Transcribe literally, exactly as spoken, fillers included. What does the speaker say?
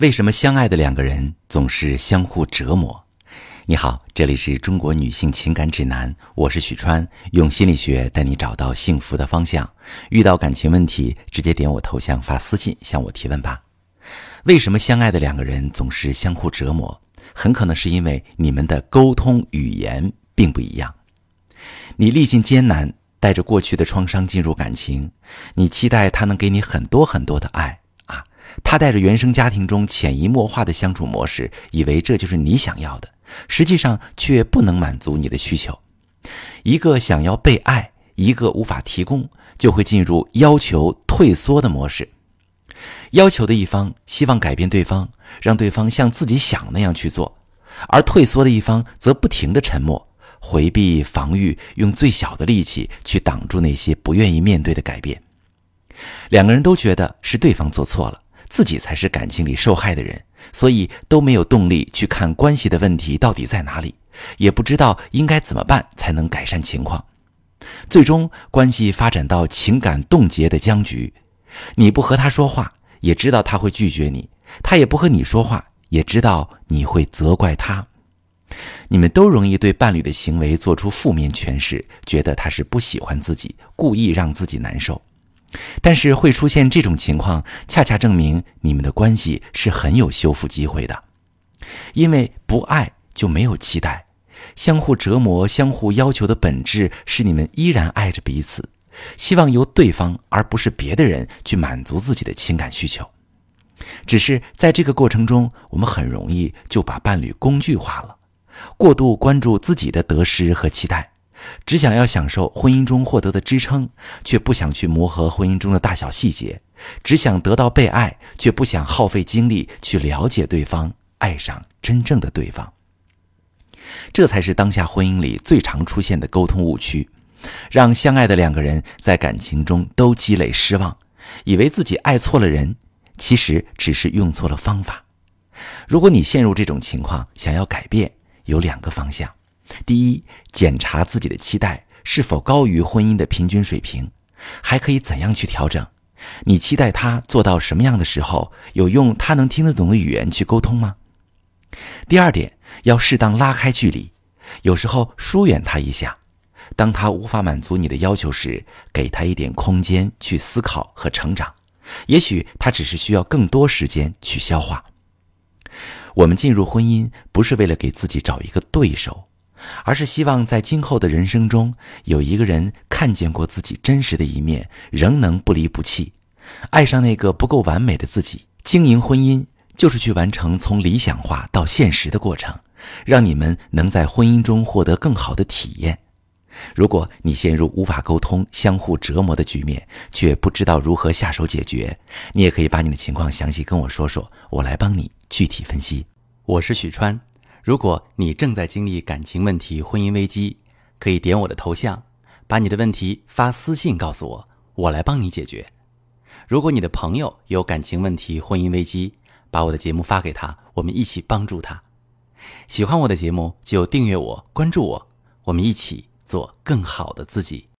为什么相爱的两个人总是相互折磨？你好，这里是中国女性情感指南，我是许川，用心理学带你找到幸福的方向。遇到感情问题，直接点我头像发私信向我提问吧。为什么相爱的两个人总是相互折磨？很可能是因为你们的沟通语言并不一样。你历尽艰难，带着过去的创伤进入感情，你期待他能给你很多很多的爱啊，他带着原生家庭中潜移默化的相处模式，以为这就是你想要的，实际上却不能满足你的需求。一个想要被爱，一个无法提供，就会进入要求退缩的模式。要求的一方希望改变对方，让对方像自己想那样去做，而退缩的一方则不停地沉默，回避防御，用最小的力气去挡住那些不愿意面对的改变。两个人都觉得是对方做错了，自己才是感情里受害的人，所以都没有动力去看关系的问题到底在哪里，也不知道应该怎么办才能改善情况。最终关系发展到情感冻结的僵局，你不和他说话，也知道他会拒绝你，他也不和你说话，也知道你会责怪他。你们都容易对伴侣的行为做出负面诠释，觉得他是不喜欢自己，故意让自己难受。但是会出现这种情况，恰恰证明你们的关系是很有修复机会的。因为不爱就没有期待，相互折磨、相互要求的本质是你们依然爱着彼此，希望由对方而不是别的人去满足自己的情感需求。只是在这个过程中，我们很容易就把伴侣工具化了，过度关注自己的得失和期待，只想要享受婚姻中获得的支撑，却不想去磨合婚姻中的大小细节，只想得到被爱，却不想耗费精力去了解对方，爱上真正的对方。这才是当下婚姻里最常出现的沟通误区，让相爱的两个人在感情中都积累失望，以为自己爱错了人，其实只是用错了方法。如果你陷入这种情况，想要改变，有两个方向。第一，检查自己的期待是否高于婚姻的平均水平，还可以怎样去调整？你期待他做到什么样的时候，有用他能听得懂的语言去沟通吗？第二点，要适当拉开距离，有时候疏远他一下。当他无法满足你的要求时，给他一点空间去思考和成长，也许他只是需要更多时间去消化。我们进入婚姻不是为了给自己找一个对手，而是希望在今后的人生中，有一个人看见过自己真实的一面，仍能不离不弃，爱上那个不够完美的自己。经营婚姻就是去完成从理想化到现实的过程，让你们能在婚姻中获得更好的体验。如果你陷入无法沟通、相互折磨的局面，却不知道如何下手解决，你也可以把你的情况详细跟我说说，我来帮你具体分析。我是许川，如果你正在经历感情问题、婚姻危机，可以点我的头像，把你的问题发私信告诉我，我来帮你解决。如果你的朋友有感情问题、婚姻危机，把我的节目发给他，我们一起帮助他。喜欢我的节目就订阅我、关注我，我们一起做更好的自己。